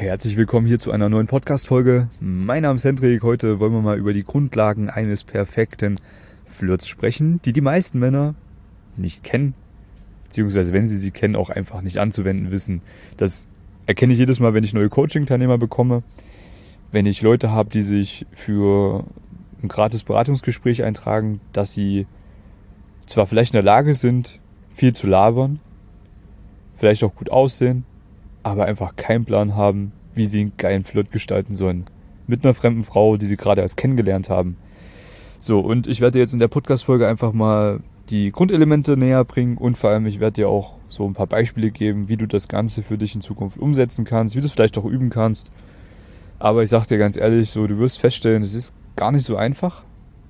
Herzlich willkommen hier zu einer neuen Podcast-Folge. Mein Name ist Hendrik. Heute wollen wir mal über die Grundlagen eines perfekten Flirts sprechen, die die meisten Männer nicht kennen, beziehungsweise wenn sie kennen, auch einfach nicht anzuwenden wissen. Das erkenne ich jedes Mal, wenn ich neue Coaching-Teilnehmer bekomme, wenn ich Leute habe, die sich für ein gratis Beratungsgespräch eintragen, dass sie zwar vielleicht in der Lage sind, viel zu labern, vielleicht auch gut aussehen, aber einfach keinen Plan haben, wie sie einen geilen Flirt gestalten sollen. Mit einer fremden Frau, die sie gerade erst kennengelernt haben. So, und ich werde dir jetzt in der Podcast-Folge einfach mal die Grundelemente näher bringen und vor allem, ich werde dir auch so ein paar Beispiele geben, wie du das Ganze für dich in Zukunft umsetzen kannst, wie du es vielleicht auch üben kannst. Aber ich sag dir ganz ehrlich, so, du wirst feststellen, es ist gar nicht so einfach,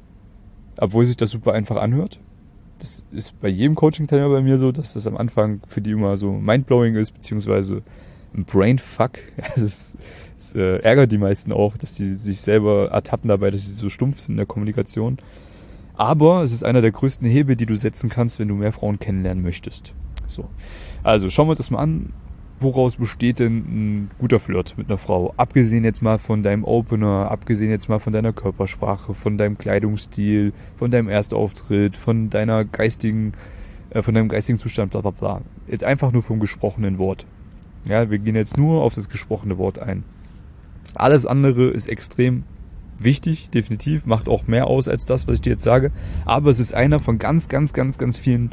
obwohl sich das super einfach anhört. Das ist bei jedem Coaching-Teilnehmer bei mir so, dass das am Anfang für die immer so mindblowing ist, beziehungsweise ein Brainfuck. Das ärgert die meisten auch, dass die sich selber ertappen dabei, dass sie so stumpf sind in der Kommunikation. Aber es ist einer der größten Hebel, die du setzen kannst, wenn du mehr Frauen kennenlernen möchtest. So. Also schauen wir uns das mal an. Woraus besteht denn ein guter Flirt mit einer Frau? Abgesehen jetzt mal von deinem Opener, abgesehen jetzt mal von deiner Körpersprache, von deinem Kleidungsstil, von deinem Erstauftritt, von deinem geistigen Zustand, bla bla bla. Jetzt einfach nur vom gesprochenen Wort. Ja, wir gehen jetzt nur auf das gesprochene Wort ein. Alles andere ist extrem wichtig, definitiv, macht auch mehr aus als das, was ich dir jetzt sage. Aber es ist einer von ganz vielen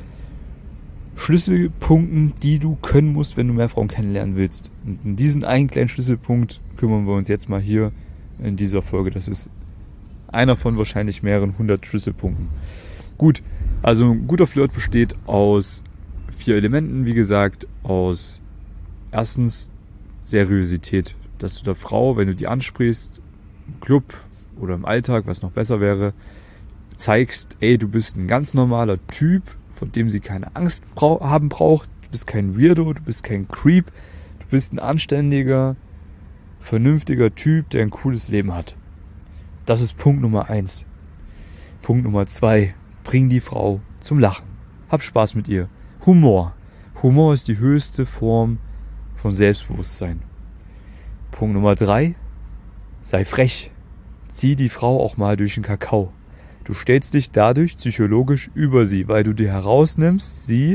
Schlüsselpunkten, die du können musst, wenn du mehr Frauen kennenlernen willst. Und in diesen einen kleinen Schlüsselpunkt kümmern wir uns jetzt mal hier in dieser Folge. Das ist einer von wahrscheinlich mehreren 100 Schlüsselpunkten. Gut, also ein guter Flirt besteht aus 4 Elementen, wie gesagt, aus erstens Seriosität, dass du der Frau, wenn du die ansprichst, im Club oder im Alltag, was noch besser wäre, zeigst, ey, du bist ein ganz normaler Typ, von dem sie keine Angst haben braucht. Du bist kein Weirdo, du bist kein Creep. Du bist ein anständiger, vernünftiger Typ, der ein cooles Leben hat. Das ist Punkt Nummer 1. Punkt Nummer 2. Bring die Frau zum Lachen. Hab Spaß mit ihr. Humor. Humor ist die höchste Form von Selbstbewusstsein. Punkt Nummer 3. Sei frech. Zieh die Frau auch mal durch den Kakao. Du stellst dich dadurch psychologisch über sie, weil du dir herausnimmst, sie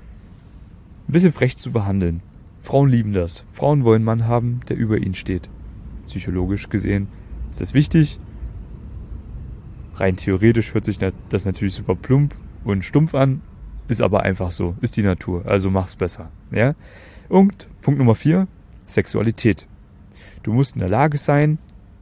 ein bisschen frech zu behandeln. Frauen lieben das. Frauen wollen einen Mann haben, der über ihnen steht. Psychologisch gesehen ist das wichtig. Rein theoretisch hört sich das natürlich super plump und stumpf an, ist aber einfach so, ist die Natur, also mach's besser. Ja? Und Punkt Nummer 4, Sexualität. Du musst in der Lage sein,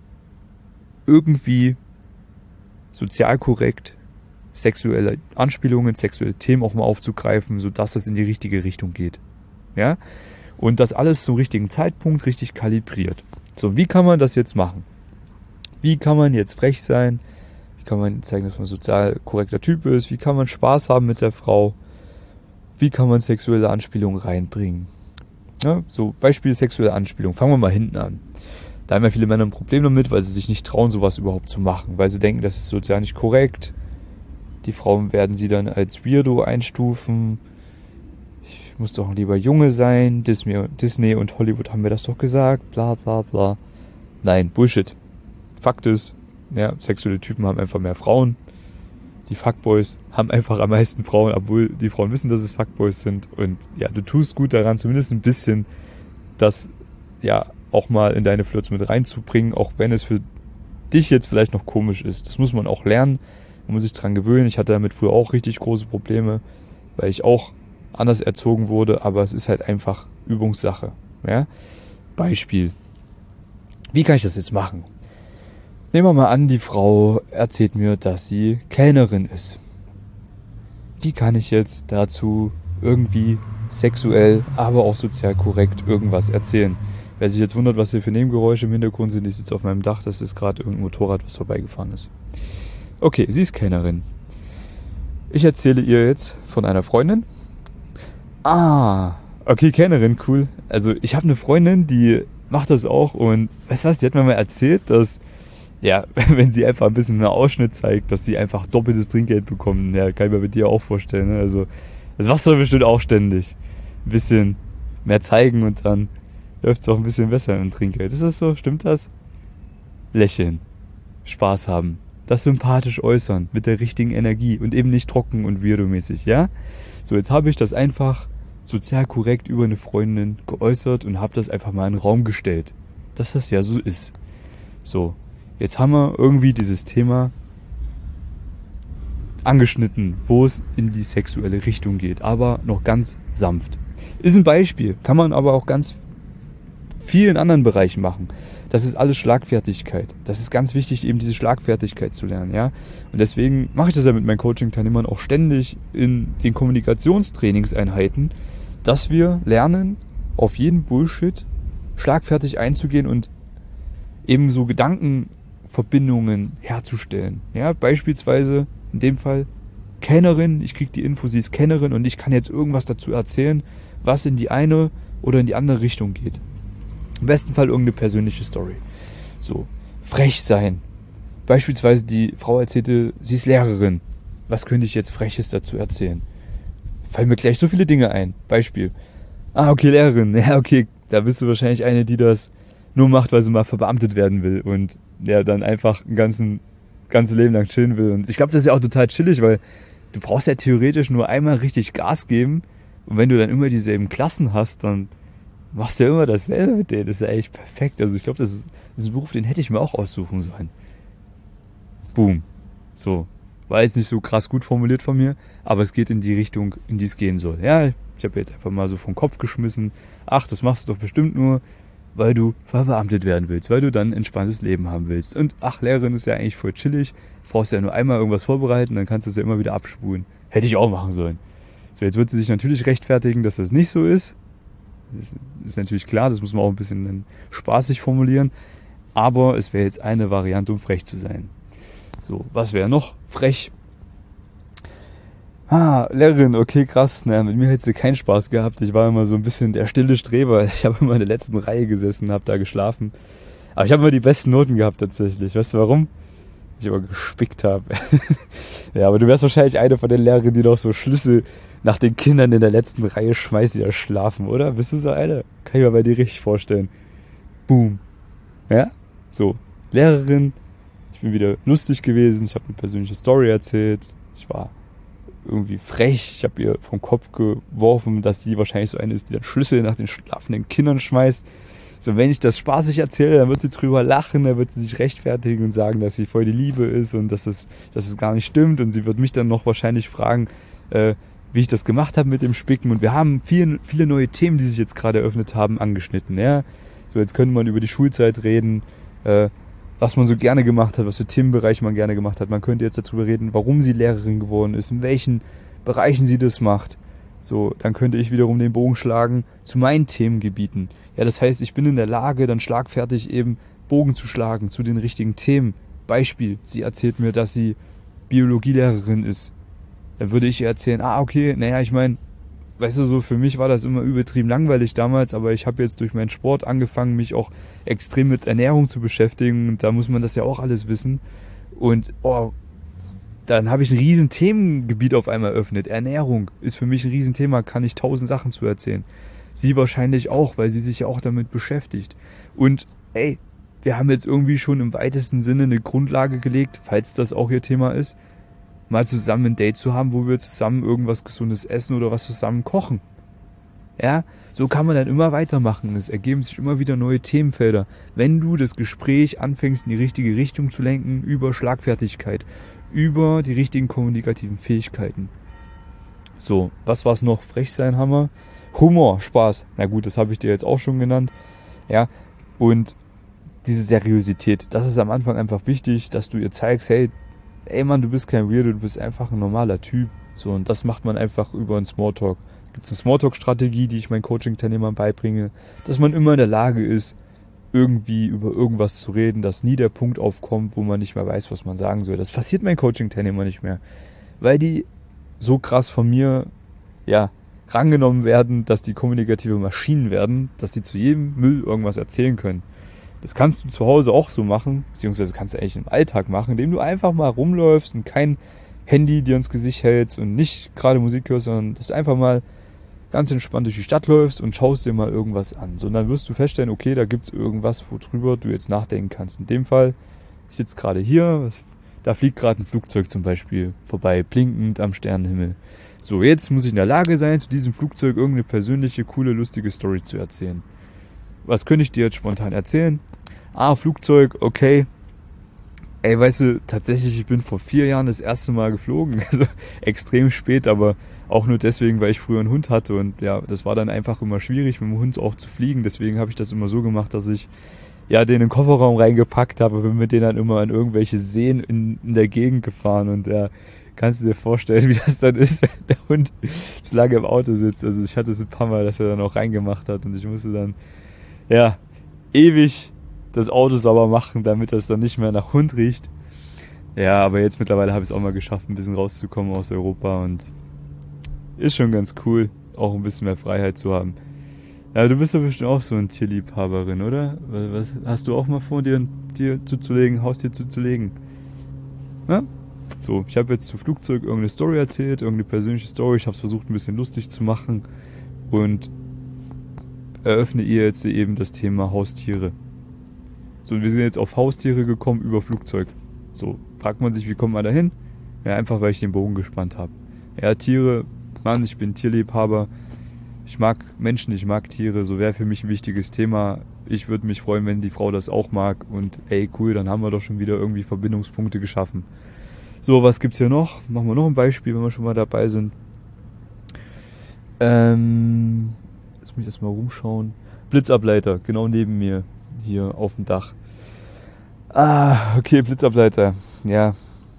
irgendwie sozial korrekt sexuelle Anspielungen, sexuelle Themen auch mal aufzugreifen, sodass es in die richtige Richtung geht. Ja? Und das alles zum richtigen Zeitpunkt richtig kalibriert. So, wie kann man das jetzt machen? Wie kann man jetzt frech sein? Wie kann man zeigen, dass man ein sozial korrekter Typ ist? Wie kann man Spaß haben mit der Frau? Wie kann man sexuelle Anspielungen reinbringen? Ja, so, Beispiel sexuelle Anspielung. Fangen wir mal hinten an. Da haben ja viele Männer ein Problem damit, weil sie sich nicht trauen, sowas überhaupt zu machen. Weil sie denken, das ist sozial nicht korrekt. Die Frauen werden sie dann als Weirdo einstufen. Ich muss doch lieber Junge sein. Disney und Hollywood haben mir das doch gesagt. Bla bla bla. Nein, Bullshit. Fakt ist, ja, sexuelle Typen haben einfach mehr Frauen. Die Fuckboys haben einfach am meisten Frauen, obwohl die Frauen wissen, dass es Fuckboys sind. Und ja, du tust gut daran, zumindest ein bisschen das, ja, auch mal in deine Flirts mit reinzubringen, auch wenn es für dich jetzt vielleicht noch komisch ist. Das muss man auch lernen, man muss sich dran gewöhnen. Ich hatte damit früher auch richtig große Probleme, weil ich auch anders erzogen wurde, aber es ist halt einfach Übungssache. Ja? Beispiel. Wie kann ich das jetzt machen? Nehmen wir mal an, die Frau erzählt mir, dass sie Kellnerin ist. Wie kann ich jetzt dazu irgendwie sexuell, aber auch sozial korrekt irgendwas erzählen? Wer sich jetzt wundert, was hier für Nebengeräusche im Hintergrund sind, ich sitze auf meinem Dach, das ist gerade irgendein Motorrad, was vorbeigefahren ist. Okay, sie ist Kellnerin. Ich erzähle ihr jetzt von einer Freundin. Okay, Kellnerin, cool. Also ich habe eine Freundin, die macht das auch und weißt du was, die hat mir mal erzählt, dass, ja, wenn sie einfach ein bisschen mehr Ausschnitt zeigt, dass sie einfach doppeltes Trinkgeld bekommen. Ja, kann ich mir bei dir auch vorstellen. Ne? Also das machst du bestimmt auch ständig. Ein bisschen mehr zeigen und dann läuft es auch ein bisschen besser im Trinkgeld. Ist das so? Stimmt das? Lächeln. Spaß haben. Das sympathisch äußern. Mit der richtigen Energie. Und eben nicht trocken und weirdo-mäßig, ja? So, jetzt habe ich das einfach sozial korrekt über eine Freundin geäußert und habe das einfach mal in den Raum gestellt. Dass das ja so ist. So, jetzt haben wir irgendwie dieses Thema angeschnitten, wo es in die sexuelle Richtung geht, aber noch ganz sanft. Ist ein Beispiel, kann man aber auch ganz vielen anderen Bereichen machen. Das ist alles Schlagfertigkeit. Das ist ganz wichtig, eben diese Schlagfertigkeit zu lernen, ja. Und deswegen mache ich das ja mit meinen Coaching-Teilnehmern auch ständig in den Kommunikationstrainingseinheiten, dass wir lernen, auf jeden Bullshit schlagfertig einzugehen und eben so Gedankenverbindungen herzustellen. Ja, beispielsweise in dem Fall Kennerin, ich kriege die Info, sie ist Kennerin und ich kann jetzt irgendwas dazu erzählen, was in die eine oder in die andere Richtung geht. Im besten Fall irgendeine persönliche Story. So, frech sein. Beispielsweise die Frau erzählte, sie ist Lehrerin. Was könnte ich jetzt Freches dazu erzählen? Fallen mir gleich so viele Dinge ein. Beispiel. Okay, Lehrerin. Ja, okay, da bist du wahrscheinlich eine, die das nur macht, weil sie mal verbeamtet werden will und ja, dann einfach ein ganzes Leben lang chillen will. Und ich glaube, das ist ja auch total chillig, weil du brauchst ja theoretisch nur einmal richtig Gas geben und wenn du dann immer dieselben Klassen hast, dann machst du ja immer dasselbe mit denen. Das ist ja echt perfekt. Also ich glaube, das ist ein Beruf, den hätte ich mir auch aussuchen sollen. Boom. So. War jetzt nicht so krass gut formuliert von mir, aber es geht in die Richtung, in die es gehen soll. Ja, ich habe jetzt einfach mal so vom Kopf geschmissen. Ach, das machst du doch bestimmt nur, weil du verbeamtet werden willst, weil du dann ein entspanntes Leben haben willst. Und ach, Lehrerin ist ja eigentlich voll chillig. Brauchst ja nur einmal irgendwas vorbereiten, dann kannst du es ja immer wieder abspulen. Hätte ich auch machen sollen. So, jetzt wird sie sich natürlich rechtfertigen, dass das nicht so ist. Das ist natürlich klar, das muss man auch ein bisschen dann spaßig formulieren. Aber es wäre jetzt eine Variante, um frech zu sein. So, was wäre noch frech? Lehrerin, okay, krass. Naja, mit mir hättest du keinen Spaß gehabt. Ich war immer so ein bisschen der stille Streber. Ich habe immer in der letzten Reihe gesessen, habe da geschlafen. Aber ich habe immer die besten Noten gehabt tatsächlich. Weißt du warum? Ich immer gespickt habe. Ja, aber du wärst wahrscheinlich eine von den Lehrerinnen, die noch so Schlüssel nach den Kindern in der letzten Reihe schmeißt, die da schlafen, oder? Bist du so eine? Kann ich mir bei dir richtig vorstellen. Boom. Ja? So, Lehrerin. Ich bin wieder lustig gewesen. Ich habe eine persönliche Story erzählt. Ich war irgendwie frech. Ich habe ihr vom Kopf geworfen, dass sie wahrscheinlich so eine ist, die dann Schlüssel nach den schlafenden Kindern schmeißt. So, wenn ich das spaßig erzähle, dann wird sie drüber lachen, dann wird sie sich rechtfertigen und sagen, dass sie voll die Liebe ist und dass es gar nicht stimmt. Und sie wird mich dann noch wahrscheinlich fragen, wie ich das gemacht habe mit dem Spicken. Und wir haben viele neue Themen, die sich jetzt gerade eröffnet haben, angeschnitten. Ja? So, jetzt könnte man über die Schulzeit reden, was man so gerne gemacht hat, was für Themenbereiche man gerne gemacht hat. Man könnte jetzt darüber reden, warum sie Lehrerin geworden ist, in welchen Bereichen sie das macht. So, dann könnte ich wiederum den Bogen schlagen zu meinen Themengebieten. Ja, das heißt, ich bin in der Lage, dann schlagfertig eben Bogen zu schlagen zu den richtigen Themen. Beispiel, sie erzählt mir, dass sie Biologielehrerin ist. Dann würde ich ihr erzählen, okay, naja, ich meine, weißt du, so für mich war das immer übertrieben langweilig damals, aber ich habe jetzt durch meinen Sport angefangen, mich auch extrem mit Ernährung zu beschäftigen und da muss man das ja auch alles wissen. Und dann habe ich ein riesen Themengebiet auf einmal eröffnet. Ernährung ist für mich ein Riesenthema, kann ich 1000 Sachen zu erzählen. Sie wahrscheinlich auch, weil sie sich ja auch damit beschäftigt. Und wir haben jetzt irgendwie schon im weitesten Sinne eine Grundlage gelegt, falls das auch ihr Thema ist, mal zusammen ein Date zu haben, wo wir zusammen irgendwas Gesundes essen oder was zusammen kochen. Ja, so kann man dann immer weitermachen. Es ergeben sich immer wieder neue Themenfelder. Wenn du das Gespräch anfängst, in die richtige Richtung zu lenken, über Schlagfertigkeit, über die richtigen kommunikativen Fähigkeiten. So, was war's noch? Frech sein haben wir. Humor, Spaß. Na gut, das habe ich dir jetzt auch schon genannt. Ja, und diese Seriosität, das ist am Anfang einfach wichtig, dass du ihr zeigst, hey Mann, du bist kein Weirdo, du bist einfach ein normaler Typ. So, und das macht man einfach über einen Smalltalk. Da gibt es eine Smalltalk-Strategie, die ich meinen Coaching-Teilnehmern beibringe, dass man immer in der Lage ist, irgendwie über irgendwas zu reden, dass nie der Punkt aufkommt, wo man nicht mehr weiß, was man sagen soll. Das passiert meinen Coaching-Teilnehmern nicht mehr, weil die so krass von mir, rangenommen werden, dass die kommunikative Maschinen werden, dass sie zu jedem Müll irgendwas erzählen können. Das kannst du zu Hause auch so machen, beziehungsweise kannst du eigentlich im Alltag machen, indem du einfach mal rumläufst und kein Handy dir ins Gesicht hältst und nicht gerade Musik hörst, sondern dass du einfach mal ganz entspannt durch die Stadt läufst und schaust dir mal irgendwas an. So, und dann wirst du feststellen, okay, da gibt's irgendwas, worüber du jetzt nachdenken kannst. In dem Fall, ich sitze gerade hier, da fliegt gerade ein Flugzeug zum Beispiel vorbei, blinkend am Sternenhimmel. So, jetzt muss ich in der Lage sein, zu diesem Flugzeug irgendeine persönliche, coole, lustige Story zu erzählen. Was könnte ich dir jetzt spontan erzählen? Flugzeug, okay. Ey, weißt du, tatsächlich, ich bin vor 4 Jahren das erste Mal geflogen. Also extrem spät, aber auch nur deswegen, weil ich früher einen Hund hatte. Und ja, das war dann einfach immer schwierig, mit dem Hund auch zu fliegen. Deswegen habe ich das immer so gemacht, dass ich den in den Kofferraum reingepackt habe, bin mit denen dann immer an irgendwelche Seen in der Gegend gefahren. Und ja, kannst du dir vorstellen, wie das dann ist, wenn der Hund zu lange im Auto sitzt. Also ich hatte es ein paar Mal, dass er dann auch reingemacht hat. Und ich musste dann, ewig das Auto sauber machen, damit das dann nicht mehr nach Hund riecht. Ja, aber jetzt mittlerweile habe ich es auch mal geschafft, ein bisschen rauszukommen aus Europa und ist schon ganz cool, auch ein bisschen mehr Freiheit zu haben. Ja, du bist ja bestimmt auch so eine Tierliebhaberin, oder? Was hast du auch mal vor, dir ein Tier zuzulegen, Haustier zuzulegen? Ja? So, ich habe jetzt zu Flugzeug irgendeine Story erzählt, irgendeine persönliche Story. Ich habe es versucht, ein bisschen lustig zu machen und eröffne ihr jetzt eben das Thema Haustiere. So, wir sind jetzt auf Haustiere gekommen über Flugzeug. So, fragt man sich, wie kommt man da hin? Ja, einfach, weil ich den Bogen gespannt habe. Ja, Tiere, Mann, ich bin Tierliebhaber. Ich mag Menschen, ich mag Tiere. So wäre für mich ein wichtiges Thema. Ich würde mich freuen, wenn die Frau das auch mag. Und ey, cool, dann haben wir doch schon wieder irgendwie Verbindungspunkte geschaffen. So, was gibt's hier noch? Machen wir noch ein Beispiel, wenn wir schon mal dabei sind. Lass mich das mal rumschauen. Blitzableiter, genau neben mir. Hier auf dem Dach. Okay, Blitzableiter. Ja.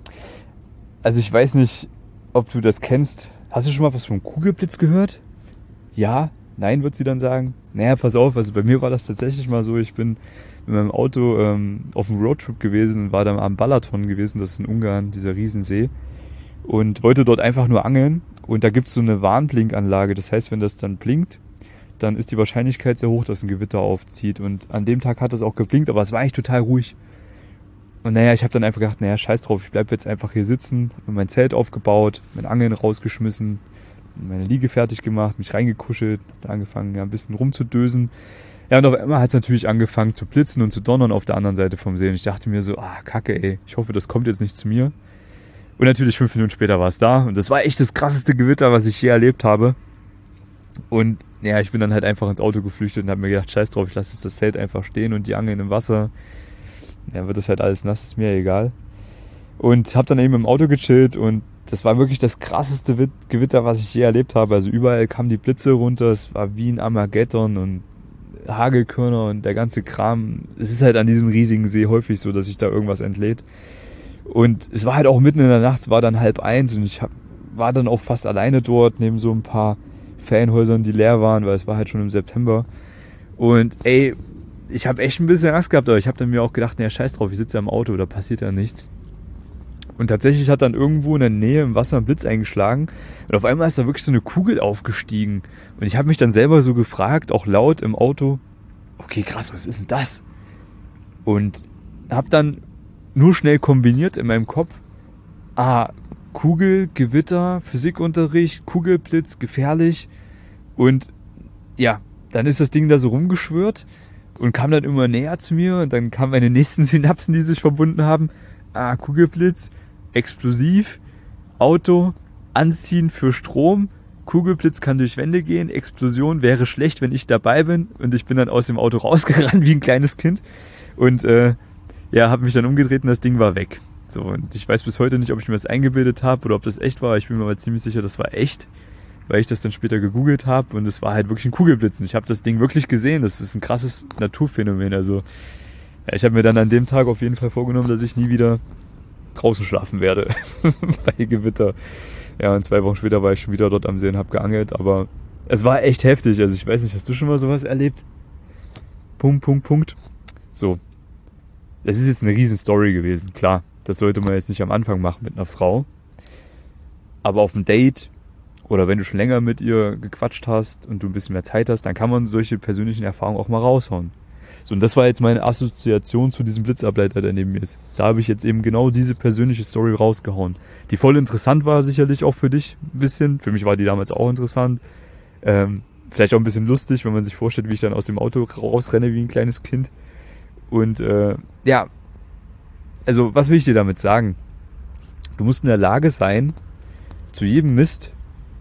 Also ich weiß nicht, ob du das kennst. Hast du schon mal was vom Kugelblitz gehört? Ja? Nein, wird sie dann sagen. Naja, pass auf, also bei mir war das tatsächlich mal so. Ich bin mit meinem Auto auf einem Roadtrip gewesen und war dann am Balaton gewesen. Das ist in Ungarn, dieser Riesensee. Und wollte dort einfach nur angeln. Und da gibt's so eine Warnblinkanlage. Das heißt, wenn das dann blinkt, dann ist die Wahrscheinlichkeit sehr hoch, dass ein Gewitter aufzieht. Und an dem Tag hat es auch geblinkt, aber es war eigentlich total ruhig. Und ich habe dann einfach gedacht, scheiß drauf, ich bleib jetzt einfach hier sitzen, habe mein Zelt aufgebaut, mein Angeln rausgeschmissen, meine Liege fertig gemacht, mich reingekuschelt, angefangen ein bisschen rumzudösen. Ja, und auf einmal hat es natürlich angefangen zu blitzen und zu donnern auf der anderen Seite vom See. Und ich dachte mir so, Kacke, ey, ich hoffe, das kommt jetzt nicht zu mir. Und natürlich 5 Minuten später war es da. Und das war echt das krasseste Gewitter, was ich je erlebt habe. Und ich bin dann halt einfach ins Auto geflüchtet und habe mir gedacht, scheiß drauf, ich lasse jetzt das Zelt einfach stehen und die Angeln im Wasser. Ja, wird das halt alles nass, ist mir egal. Und habe dann eben im Auto gechillt und das war wirklich das krasseste Gewitter, was ich je erlebt habe. Also überall kamen die Blitze runter, es war wie ein Armageddon und Hagelkörner und der ganze Kram. Es ist halt an diesem riesigen See häufig so, dass sich da irgendwas entlädt. Und es war halt auch mitten in der Nacht, es war dann 12:30 und ich war dann auch fast alleine dort, neben so ein paar Ferienhäusern, die leer waren, weil es war halt schon im September. Und ich habe echt ein bisschen Angst gehabt, aber ich habe dann mir auch gedacht, scheiß drauf, ich sitze ja im Auto, da passiert ja nichts. Und tatsächlich hat dann irgendwo in der Nähe im Wasser ein Blitz eingeschlagen und auf einmal ist da wirklich so eine Kugel aufgestiegen. Und ich habe mich dann selber so gefragt, auch laut im Auto, okay, krass, was ist denn das? Und habe dann nur schnell kombiniert in meinem Kopf, Kugel, Gewitter, Physikunterricht, Kugelblitz, gefährlich. Und ja, dann ist das Ding da so rumgeschwirrt und kam dann immer näher zu mir und dann kamen meine nächsten Synapsen, die sich verbunden haben. Kugelblitz, explosiv, Auto, anziehen für Strom, Kugelblitz kann durch Wände gehen, Explosion wäre schlecht, wenn ich dabei bin und ich bin dann aus dem Auto rausgerannt wie ein kleines Kind und habe mich dann umgedreht und das Ding war weg. So, und ich weiß bis heute nicht, ob ich mir das eingebildet habe oder ob das echt war. Ich bin mir aber ziemlich sicher, das war echt, weil ich das dann später gegoogelt habe und es war halt wirklich ein Kugelblitz. Und ich habe das Ding wirklich gesehen. Das ist ein krasses Naturphänomen. Also ich habe mir dann an dem Tag auf jeden Fall vorgenommen, dass ich nie wieder draußen schlafen werde bei Gewitter. Ja, und 2 Wochen später war ich schon wieder dort am See und habe geangelt. Aber es war echt heftig. Also ich weiß nicht, hast du schon mal sowas erlebt? Punkt. So, das ist jetzt eine riesen Story gewesen, klar. Das sollte man jetzt nicht am Anfang machen mit einer Frau. Aber auf dem Date oder wenn du schon länger mit ihr gequatscht hast und du ein bisschen mehr Zeit hast, dann kann man solche persönlichen Erfahrungen auch mal raushauen. So, und das war jetzt meine Assoziation zu diesem Blitzableiter, der neben mir ist. Da habe ich jetzt eben genau diese persönliche Story rausgehauen. Die voll interessant war sicherlich auch für dich ein bisschen. Für mich war die damals auch interessant. Vielleicht auch ein bisschen lustig, wenn man sich vorstellt, wie ich dann aus dem Auto rausrenne wie ein kleines Kind. Und ja, also was will ich dir damit sagen? Du musst in der Lage sein, zu jedem Mist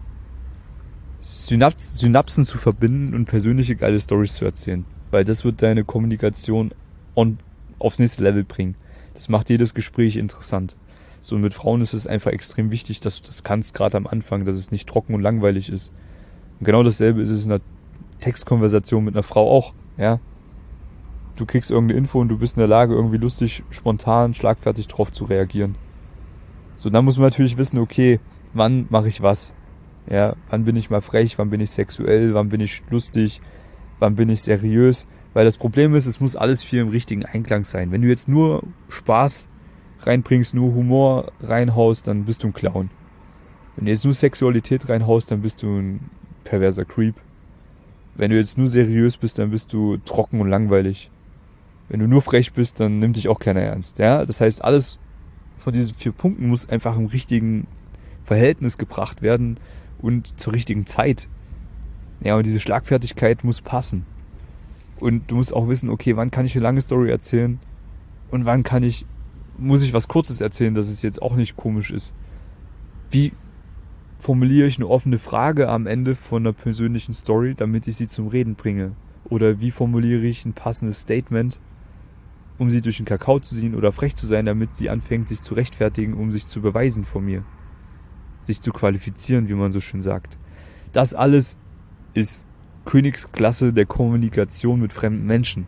Synapsen zu verbinden und persönliche geile Storys zu erzählen. Weil das wird deine Kommunikation aufs nächste Level bringen. Das macht jedes Gespräch interessant. So, und mit Frauen ist es einfach extrem wichtig, dass du das kannst, gerade am Anfang, dass es nicht trocken und langweilig ist. Und genau dasselbe ist es in einer Textkonversation mit einer Frau auch, ja. Du kriegst irgendeine Info und du bist in der Lage, irgendwie lustig, spontan, schlagfertig drauf zu reagieren. So, dann muss man natürlich wissen, okay, wann mache ich was? Ja, wann bin ich mal frech, wann bin ich sexuell, wann bin ich lustig, wann bin ich seriös? Weil das Problem ist, es muss alles viel im richtigen Einklang sein. Wenn du jetzt nur Spaß reinbringst, nur Humor reinhaust, dann bist du ein Clown. Wenn du jetzt nur Sexualität reinhaust, dann bist du ein perverser Creep. Wenn du jetzt nur seriös bist, dann bist du trocken und langweilig. Wenn du nur frech bist, dann nimmt dich auch keiner ernst. Ja, das heißt, alles von diesen 4 Punkten muss einfach im richtigen Verhältnis gebracht werden und zur richtigen Zeit. Ja, und diese Schlagfertigkeit muss passen. Und du musst auch wissen, okay, wann kann ich eine lange Story erzählen und wann muss ich was Kurzes erzählen, dass es jetzt auch nicht komisch ist. Wie formuliere ich eine offene Frage am Ende von einer persönlichen Story, damit ich sie zum Reden bringe? Oder wie formuliere ich ein passendes Statement, um sie durch den Kakao zu ziehen oder frech zu sein, damit sie anfängt, sich zu rechtfertigen, um sich zu beweisen vor mir? Sich zu qualifizieren, wie man so schön sagt. Das alles ist Königsklasse der Kommunikation mit fremden Menschen.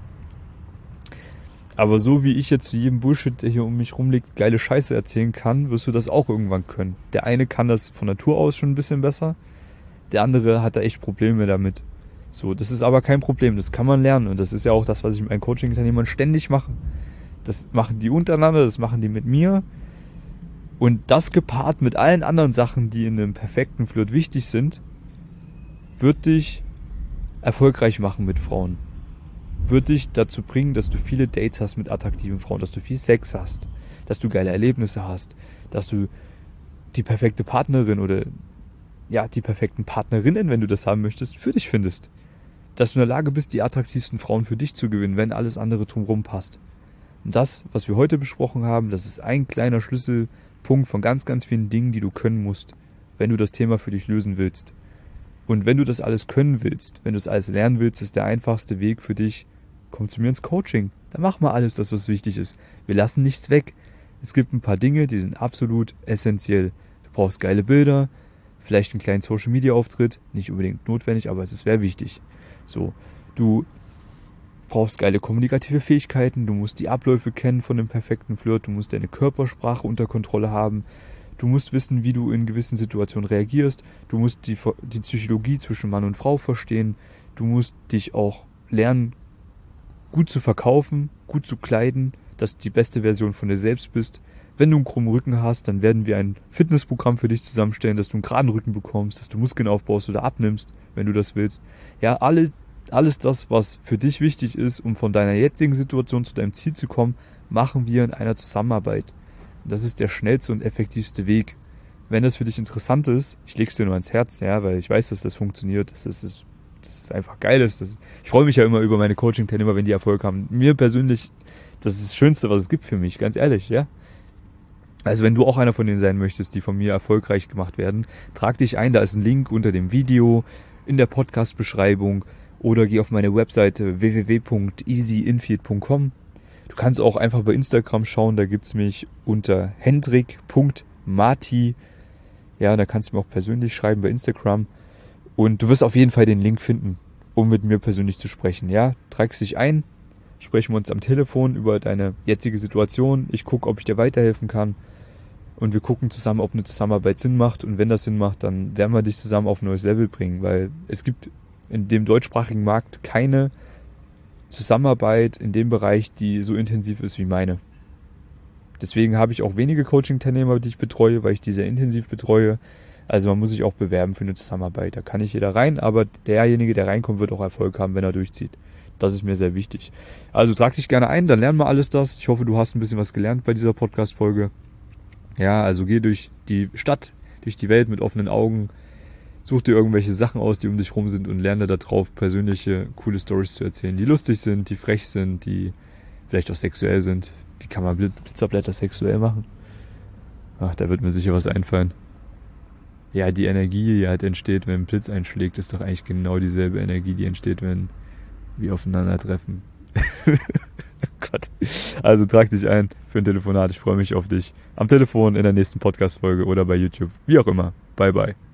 Aber so wie ich jetzt zu jedem Bullshit, der hier um mich rumliegt, geile Scheiße erzählen kann, wirst du das auch irgendwann können. Der eine kann das von Natur aus schon ein bisschen besser, der andere hat da echt Probleme damit. So, das ist aber kein Problem, das kann man lernen und das ist ja auch das, was ich mit meinen Coaching-Teilnehmern ständig mache. Das machen die untereinander, das machen die mit mir und das gepaart mit allen anderen Sachen, die in einem perfekten Flirt wichtig sind, wird dich erfolgreich machen mit Frauen. Wird dich dazu bringen, dass du viele Dates hast mit attraktiven Frauen, dass du viel Sex hast, dass du geile Erlebnisse hast, dass du die perfekte Partnerin oder ja, die perfekten Partnerinnen, wenn du das haben möchtest, für dich findest. Dass du in der Lage bist, die attraktivsten Frauen für dich zu gewinnen, wenn alles andere drumherum passt. Und das, was wir heute besprochen haben, das ist ein kleiner Schlüsselpunkt von ganz, ganz vielen Dingen, die du können musst, wenn du das Thema für dich lösen willst. Und wenn du das alles können willst, wenn du das alles lernen willst, ist der einfachste Weg für dich, komm zu mir ins Coaching. Dann mach mal alles das, was wichtig ist. Wir lassen nichts weg. Es gibt ein paar Dinge, die sind absolut essentiell. Du brauchst geile Bilder, vielleicht einen kleinen Social-Media-Auftritt, nicht unbedingt notwendig, aber es wäre wichtig. So, du brauchst geile kommunikative Fähigkeiten, du musst die Abläufe kennen von dem perfekten Flirt, du musst deine Körpersprache unter Kontrolle haben, du musst wissen, wie du in gewissen Situationen reagierst, du musst die Psychologie zwischen Mann und Frau verstehen, du musst dich auch lernen, gut zu verkaufen, gut zu kleiden, dass du die beste Version von dir selbst bist. Wenn du einen krummen Rücken hast, dann werden wir ein Fitnessprogramm für dich zusammenstellen, dass du einen geraden Rücken bekommst, dass du Muskeln aufbaust oder abnimmst, wenn du das willst. Ja, alles das, was für dich wichtig ist, um von deiner jetzigen Situation zu deinem Ziel zu kommen, machen wir in einer Zusammenarbeit. Und das ist der schnellste und effektivste Weg. Wenn das für dich interessant ist, ich leg's dir nur ans Herz, ja, weil ich weiß, dass das funktioniert, dass es einfach geil ist. Ich freue mich ja immer über meine Coaching-Teilnehmer, wenn die Erfolg haben. Mir persönlich, das ist das Schönste, was es gibt für mich, ganz ehrlich, ja. Also wenn du auch einer von denen sein möchtest, die von mir erfolgreich gemacht werden, trag dich ein, da ist ein Link unter dem Video, in der Podcast-Beschreibung oder geh auf meine Webseite www.easyinfield.com. Du kannst auch einfach bei Instagram schauen, da gibt's mich unter hendrik.marti. Ja, da kannst du mir auch persönlich schreiben bei Instagram. Und du wirst auf jeden Fall den Link finden, um mit mir persönlich zu sprechen. Ja, tragst dich ein, sprechen wir uns am Telefon über deine jetzige Situation. Ich gucke, ob ich dir weiterhelfen kann. Und wir gucken zusammen, ob eine Zusammenarbeit Sinn macht. Und wenn das Sinn macht, dann werden wir dich zusammen auf ein neues Level bringen. Weil es gibt in dem deutschsprachigen Markt keine Zusammenarbeit in dem Bereich, die so intensiv ist wie meine. Deswegen habe ich auch wenige Coaching-Teilnehmer, die ich betreue, weil ich die sehr intensiv betreue. Also man muss sich auch bewerben für eine Zusammenarbeit. Da kann nicht jeder rein, aber derjenige, der reinkommt, wird auch Erfolg haben, wenn er durchzieht. Das ist mir sehr wichtig. Also trag dich gerne ein, dann lernen wir alles das. Ich hoffe, du hast ein bisschen was gelernt bei dieser Podcast-Folge. Ja, also geh durch die Stadt, durch die Welt mit offenen Augen. Such dir irgendwelche Sachen aus, die um dich rum sind und lerne da drauf, persönliche, coole Storys zu erzählen, die lustig sind, die frech sind, die vielleicht auch sexuell sind. Wie kann man Blitzerblätter sexuell machen? Ach, da wird mir sicher was einfallen. Ja, die Energie, die halt entsteht, wenn ein Blitz einschlägt, ist doch eigentlich genau dieselbe Energie, die entsteht, wenn wir aufeinandertreffen. Gott. Also trag dich ein für ein Telefonat. Ich freue mich auf dich. Am Telefon, in der nächsten Podcast-Folge oder bei YouTube. Wie auch immer. Bye, bye.